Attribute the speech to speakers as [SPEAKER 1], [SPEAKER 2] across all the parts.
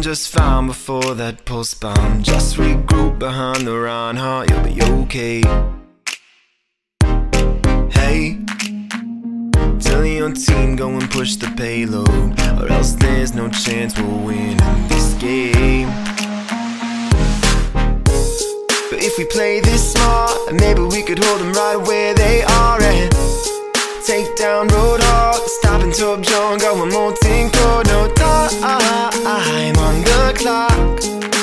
[SPEAKER 1] doing just fine before that pulse bomb. Just regroup behind the Reinhardt, you'll be okay. Hey, tell your team, go and push the payload, or else there's no chance we'll win in this game. But if we play this smart, maybe we could hold them right where they are and take down Roadhog, stop and Top John, go one more thing, code, no time on the clock.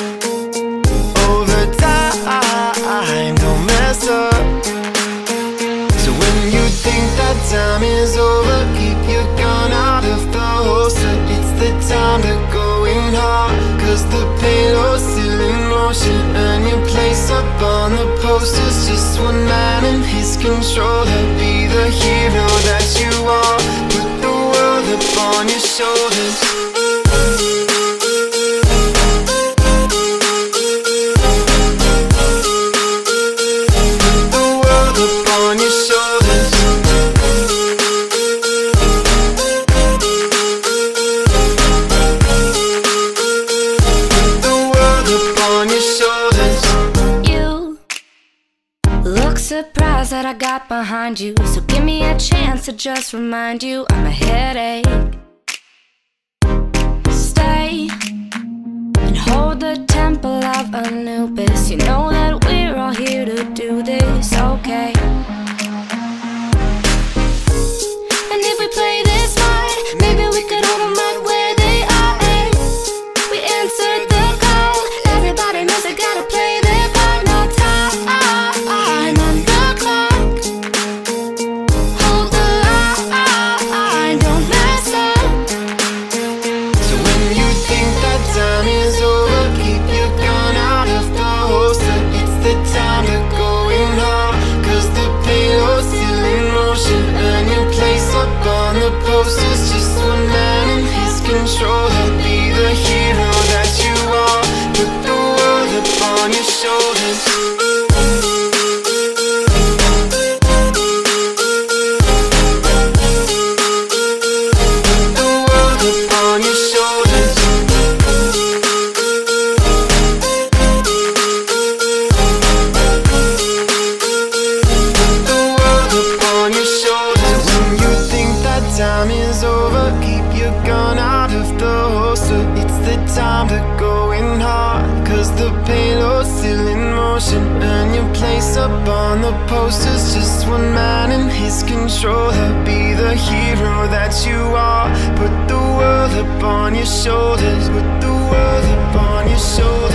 [SPEAKER 1] Overtime, don't mess up. So when you think that time is over, keep your gun out of the holster. It's the time to go in hard, cause the payload's still in motion. Earn your place up on the posters, just one man in his controller. Be the hero that you are, put the world upon your shoulders.
[SPEAKER 2] Surprised that I got behind you, so give me a chance to just remind you I'm a headache. Stay and hold the temple of Anubis. You know that we're all here to do this, okay? And if we play this smart, maybe we could hold them right where they are. And we answered the call. Everybody knows they gotta play their part. No time on the clock. Hold the line, don't mess up.
[SPEAKER 1] So when you think that time is over, keep your gun out of the holster. It's the time to go in hard, cause the payload's still in motion. Earn your place up on the posters, just one man in his controller. Be the hero that you are, put the world upon your shoulders. Time is over, keep your gun out of the holster. It's the time to go in hard, cause the payload's still in motion. Earn your place up on the posters, just one man in his controller. Be the hero that you are, put the world upon your shoulders. Put the world upon your shoulders.